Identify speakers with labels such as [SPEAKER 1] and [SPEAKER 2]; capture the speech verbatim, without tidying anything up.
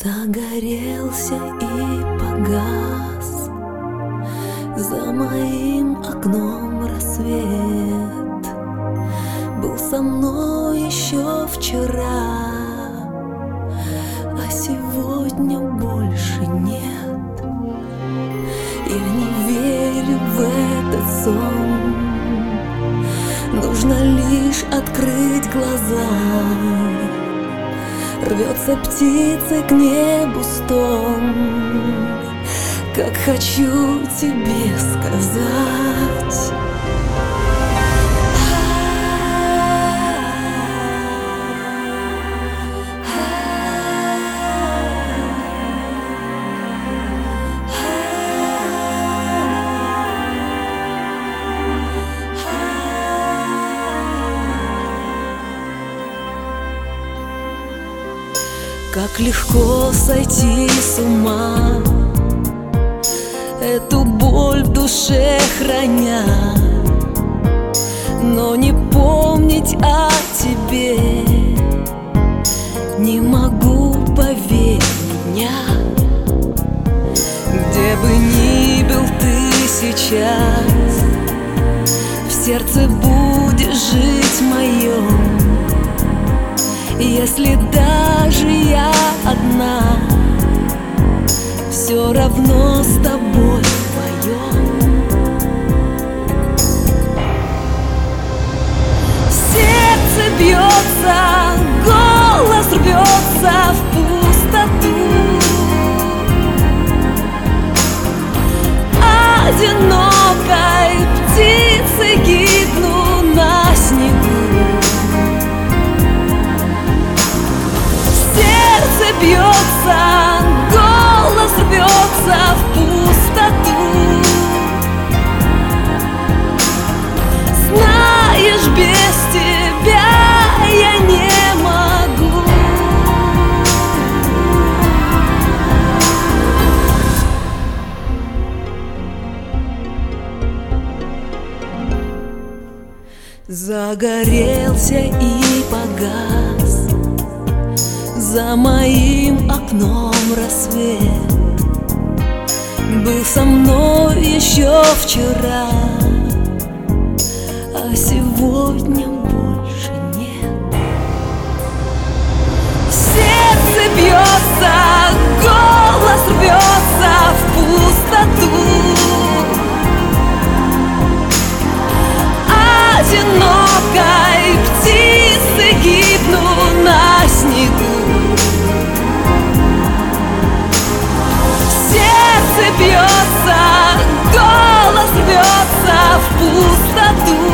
[SPEAKER 1] Загорелся и погас за моим окном рассвет. Был со мной еще вчера, а сегодня больше нет. Я не верю в этот сон, нужно лишь открыть глаза. Рвется птица к небу стон, как хочу тебе сказать. Как легко сойти с ума, эту боль в душе храня, но не помнить о тебе не могу, поверь меня. Где бы ни был ты сейчас, в сердце будешь жить моем. Если даже я одна, все равно с тобой вдвоем. Сердце бьется, голос рвется в пустоту. Одинокой птицей гибну на снегу. Бьется, голос рвется в пустоту. Знаешь, без тебя я не могу. Загорелся и погас за моим окном рассвет. Был со мной еще вчера, а сегодня больше нет. Сердце бьется, голос рвется в пустоту. Одинокой птицей гибну на снегу. Сердце бьется, голос рвется в пустоту.